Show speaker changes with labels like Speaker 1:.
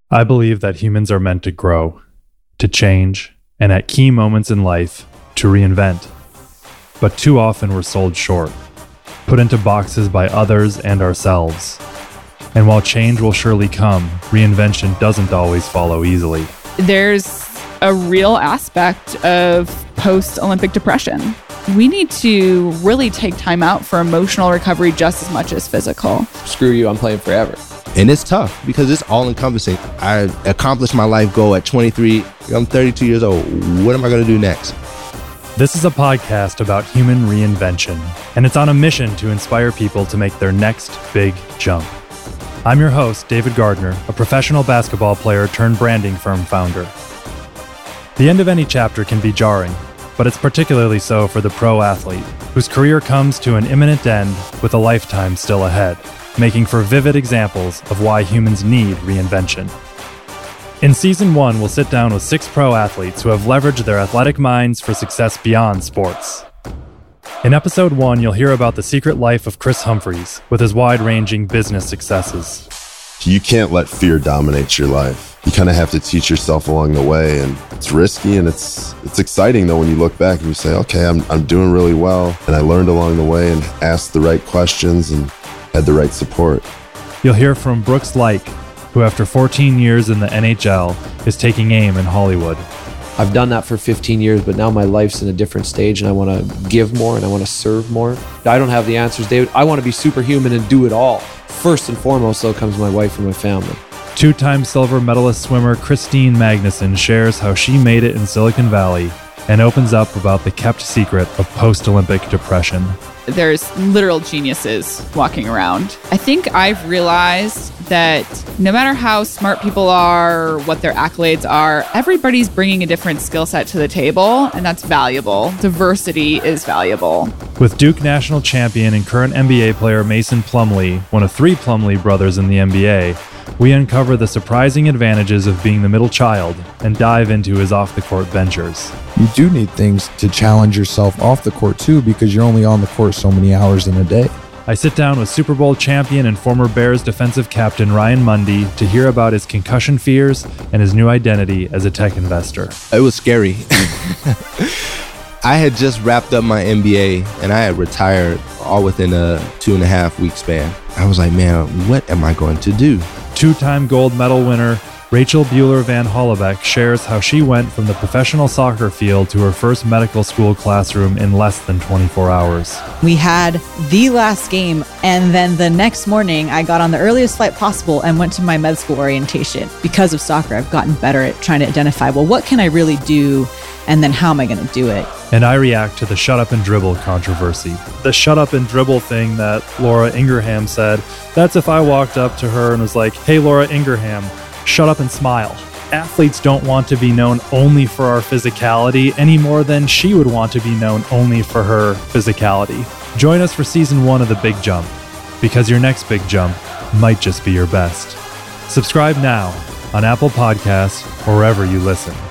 Speaker 1: I believe that humans are meant to grow, to change, and at key moments in life, to reinvent. But too often we're sold short, put into boxes by others and ourselves. And while change will surely come, reinvention doesn't always follow easily.
Speaker 2: There's a real aspect of post-Olympic depression. We need to really take time out for emotional recovery just as much as physical.
Speaker 3: Screw you, I'm playing forever.
Speaker 4: And it's tough because it's all-encompassing. I accomplished my life goal at 23. I'm 32 years old. What am I going to do next?
Speaker 1: This is a podcast about human reinvention, and it's on a mission to inspire people to make their next big jump. I'm your host, David Gardner, a professional basketball player turned branding firm founder. The end of any chapter can be jarring, but it's particularly so for the pro athlete, whose career comes to an imminent end with a lifetime still ahead, making for vivid examples of why humans need reinvention. In Season 1, we'll sit down with 6 pro athletes who have leveraged their athletic minds for success beyond sports. In Episode 1, you'll hear about the secret life of Chris Humphries with his wide-ranging business successes.
Speaker 5: You can't let fear dominate your life. You kind of have to teach yourself along the way, and it's risky and it's exciting though when you look back and you say, okay, I'm doing really well, and I learned along the way and asked the right questions and had the right support.
Speaker 1: You'll hear from Brooks Laich, who after 14 years in the NHL is taking aim in Hollywood.
Speaker 3: I've done that for 15 years, but now my life's in a different stage and I want to give more and I want to serve more. I don't have the answers, David. I want to be superhuman and do it all. First and foremost, though, comes my wife and my family.
Speaker 1: 2-time silver medalist swimmer Christine Magnuson shares how she made it in Silicon Valley and opens up about the kept secret of post-Olympic depression.
Speaker 2: There's literal geniuses walking around. I think I've realized that no matter how smart people are, what their accolades are, everybody's bringing a different skill set to the table, and that's valuable. Diversity is valuable.
Speaker 1: With Duke national champion and current NBA player Mason Plumlee, one of 3 Plumlee brothers in the NBA, we uncover the surprising advantages of being the middle child and dive into his off-the-court ventures.
Speaker 6: You do need things to challenge yourself off the court too, because you're only on the court so many hours in a day.
Speaker 1: I sit down with Super Bowl champion and former Bears defensive captain Ryan Mundy to hear about his concussion fears and his new identity as a tech investor.
Speaker 4: It was scary. I had just wrapped up my MBA and I had retired all within a 2.5 week span. I was like, man, what am I going to do?
Speaker 1: 2-time gold medal winner Rachel Bueller Van Hollebeck shares how she went from the professional soccer field to her first medical school classroom in less than 24 hours.
Speaker 7: We had the last game, and then the next morning I got on the earliest flight possible and went to my med school orientation. Because of soccer, I've gotten better at trying to identify, well, what can I really do, and then how am I going to do it?
Speaker 1: And I react to the shut up and dribble controversy. The shut up and dribble thing that Laura Ingraham said, that's if I walked up to her and was like, hey, Laura Ingraham, shut up and smile. Athletes don't want to be known only for our physicality any more than she would want to be known only for her physicality. Join us for Season 1 of The Big Jump, because your next big jump might just be your best. Subscribe now on Apple Podcasts or wherever you listen.